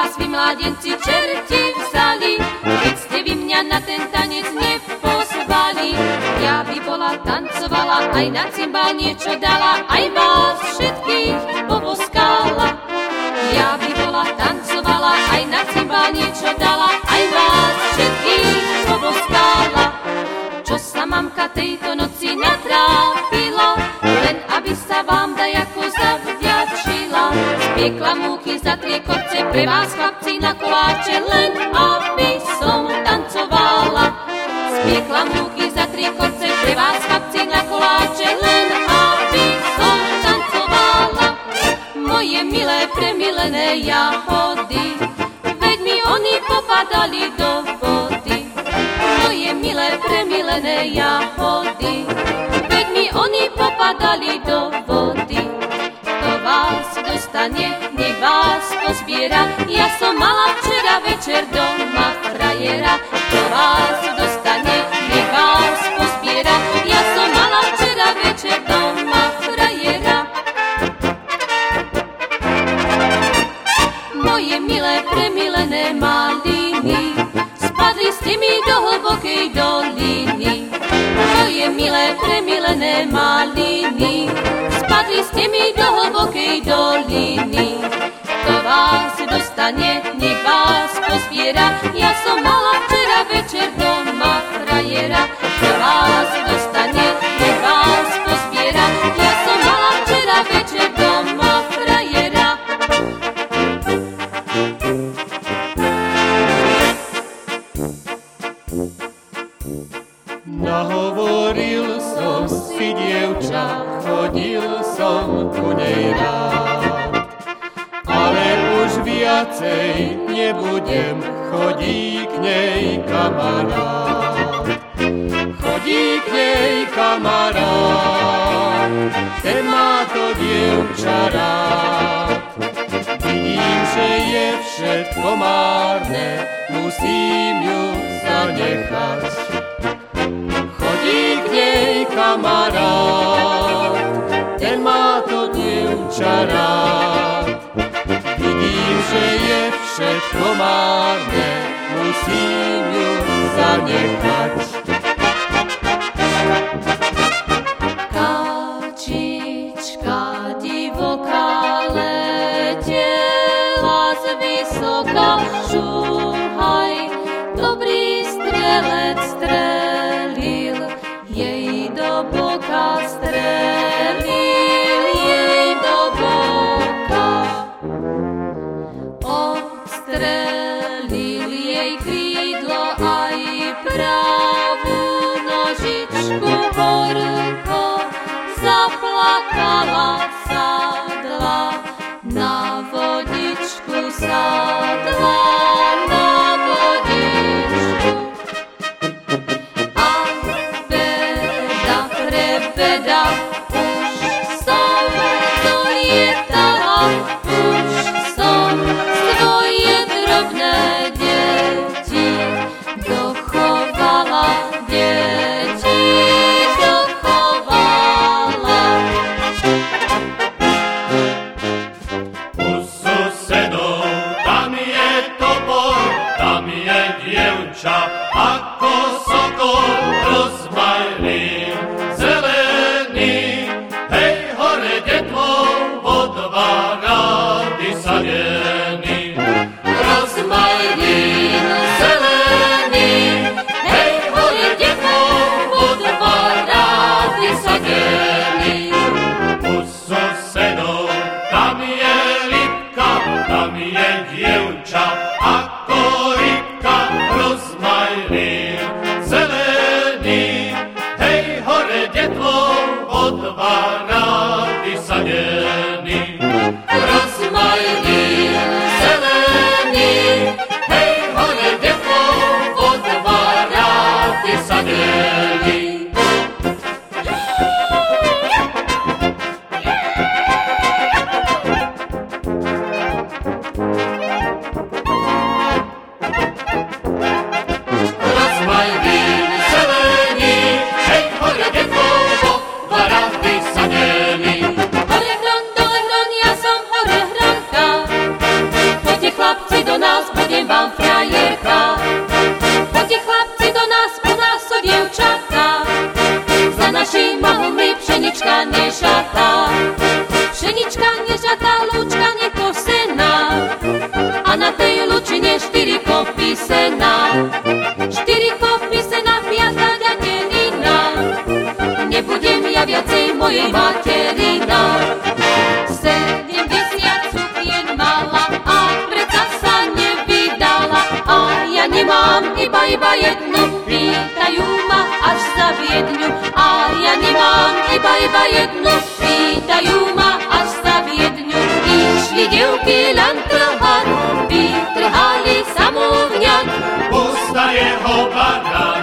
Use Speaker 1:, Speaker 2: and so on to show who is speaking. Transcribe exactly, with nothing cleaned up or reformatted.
Speaker 1: vás vy mládenci čerti vzali, keď ste vy mňa na ten tanec nepozvali. Ja by bola tancovala, aj na cymbál niečo dala, aj vás všetkých poboskala. Ja by bola tancovala, aj na cymbál niečo dala, aj vás všetkých poboskala. Čo sa mamka tejto noci natrápila, len aby sa vám dajako zavďačila. Spiekla múky za tri korce pre vás chlapci na koláče, len aby som tancovala. Spiekla múky za tri korce pre vás chlapci na koláče, len aby som tancovala. Moje milé premilené jahody, veď mi oni popadali do vody. Moje milé premilené jahody, veď mi oni popadali do vody. Kto vás dostane, nech vás pozbiera, ja som mala včera večer doma frajera. Kto vás dostane, nech vás pozbiera, ja som mala včera večer doma frajera. Moje milé premilené maliny, spadli ste mi do hlbokej doliny. Moje milé premilené maliny, spadli ste mi do hlbokej doliny. Kto vás dostane, nech vás pozbiera, ja som mala včera večer doma frajera. Kto vás dostane, nech vás pozbiera, ja som mala včera večer doma frajera.
Speaker 2: Nahovoril som si dievča, chodil som ku nej rád, ale už viacej nebudem, chodí k nej kamarát. Chodí k nej kamarát, ten má to dievča rád. Vidím, že je všetko márne, musím ju zanechať. Chodí k nej kamarát, ten má to dievča rád. Vidím, že je všetko márne, musím ju zanechať.
Speaker 1: Kačička divoká letela z vysoka, šuhaj, dobrý strelec strelil, jej do boka strelil, jej do boka. Odstrelil jej krídlo aj pravú nožičku horko, zaplakala, sadla, na vodičku sadla, na vodičku. A beda pre beda, už som dolietala, už som svoje drobné deti dochovala, deti dochovala.
Speaker 2: U susedov tam je topor, tam je dievča, ako sokol rozmajný, zelený. Hej, hore detvou vo dva rády sadený. Rozmajný, zelený, hej, hore detvou vo dva rády sadený. U susedov tam je lipka, tam je dievča, ako rybka, rozmajný, zelený. Hej, hore detvou vo dva rády sadený. Rozmajný, zelený, hej, hore detvou vo dva rády sadený. Rozmajný, zelený, hej, hore detvou vo dva rády sadený.
Speaker 1: viacej mojej materina. Sedemdesiat sukien mala a predsa sa nevydala. A ja nemám iba, iba jednu, pýtajú ma až za Viedňu. A ja nemám iba, iba jednu, pýtajú ma až za Viedňu. Išli dievky len trhať, vytrhali samú vňat.
Speaker 2: Pusta jeho baga.